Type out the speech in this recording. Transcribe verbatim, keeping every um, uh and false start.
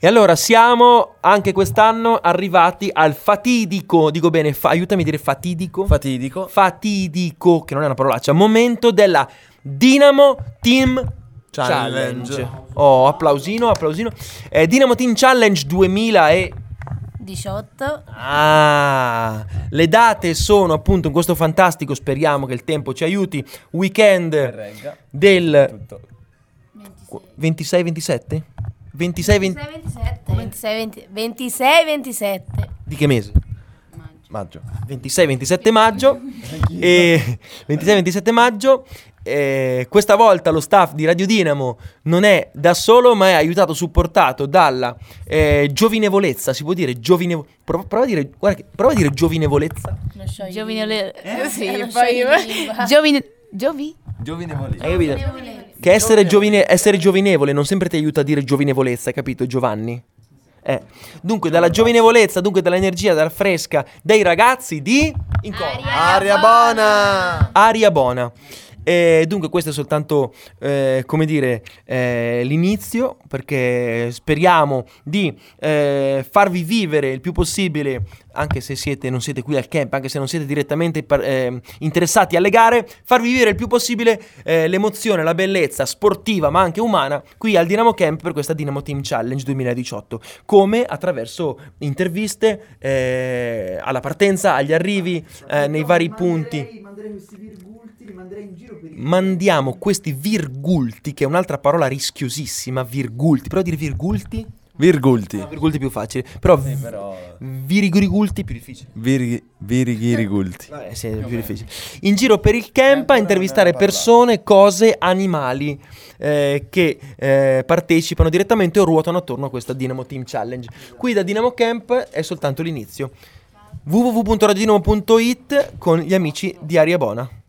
E allora siamo anche quest'anno arrivati al fatidico, dico bene, fa- aiutami a dire fatidico. Fatidico. Fatidico, che non è una parolaccia, momento della Dynamo Team Challenge. Challenge. Oh, applausino, applausino. Eh, Dynamo Team Challenge duemila e... diciotto. Ah, le date sono appunto in questo fantastico, speriamo che il tempo ci aiuti, weekend Regga. del Tutto. ventisei ventisette? ventisei venti ventisei ventisette. ventisei ventisette. di che mese? Maggio. ventisei ventisette maggio e ventisei ventisette maggio. Eh, questa volta lo staff di Radio Dinamo non è da solo, ma è aiutato, supportato dalla eh, giovinevolezza, si può dire giovinevo- prova, prova a dire, guarda che- prova a dire giovinevolezza. Giovine Eh sì, non poi so Giovine Giovi? Giovinevole. Hai capito? Che essere, giovine, essere giovinevole non sempre ti aiuta a dire giovinevolezza, hai capito, Giovanni? Eh. Dunque, dalla giovinevolezza, dunque dall'energia, dalla fresca dei ragazzi di Incontro. Aria buona. Aria buona. E dunque questo è soltanto, eh, come dire, eh, l'inizio, perché speriamo di eh, farvi vivere il più possibile, anche se siete, non siete qui al camp, anche se non siete direttamente par- eh, interessati alle gare, farvi vivere il più possibile eh, l'emozione, la bellezza sportiva ma anche umana qui al Dinamo Camp per questa Dinamo Team Challenge duemiladiciotto, come attraverso interviste eh, alla partenza, agli arrivi, eh, nei vari punti. Manderei questi virgulti, li manderei in giro per il... Mandiamo questi virgulti, che è un'altra parola rischiosissima, virgulti, però dire virgulti? Virgulti. No, virgulti più facile, però, Sì, v- però. virigurigulti più difficile. Virghi, virighirigulti. Eh, sì, è più difficile. In giro per il camp a intervistare una parola. persone, cose, animali eh, che eh, partecipano direttamente o ruotano attorno a questa Dinamo Team Challenge. Qui da Dinamo Camp è soltanto l'inizio. w w w punto radiodinamo punto it con gli amici di Aria Bona.